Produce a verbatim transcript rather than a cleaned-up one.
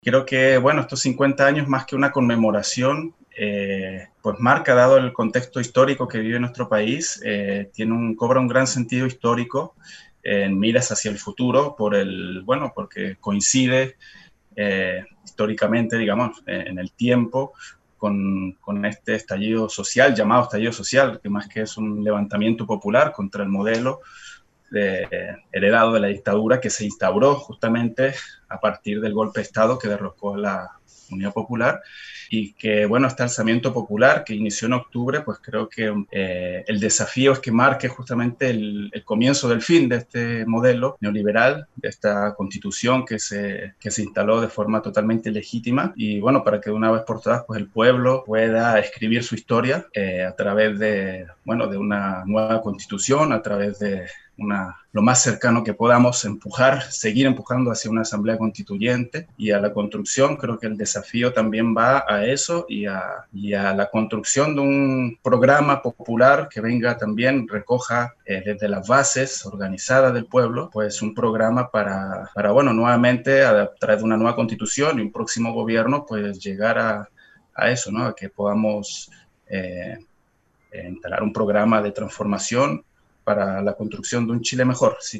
Creo que, bueno, estos cincuenta años, más que una conmemoración, eh, pues marca, dado el contexto histórico que vive nuestro país, eh, tiene un, cobra un gran sentido histórico en miras hacia el futuro, por el, bueno, porque coincide eh, históricamente, digamos, eh, en el tiempo, con, con este estallido social, llamado estallido social, que más que es un levantamiento popular contra el modelo de, heredado de la dictadura que se instauró justamente a partir del golpe de Estado que derrocó la Unidad Popular, y que, bueno, este alzamiento popular que inició en octubre, pues creo que eh, el desafío es que marque justamente el, el comienzo del fin de este modelo neoliberal, de esta constitución que se, que se instaló de forma totalmente legítima, y bueno, para que de una vez por todas pues el pueblo pueda escribir su historia eh, a través de, bueno, de una nueva constitución, a través de una, lo más cercano que podamos empujar, seguir empujando hacia una asamblea constituyente y a la construcción. Creo que el desafío también va a eso y a, y a la construcción de un programa popular que venga también, recoja eh, desde las bases organizadas del pueblo, pues un programa para, para bueno, nuevamente a través de una nueva constitución y un próximo gobierno, pues llegar a, a eso, ¿no? A que podamos eh, instalar un programa de transformación para la construcción de un Chile mejor. Sí.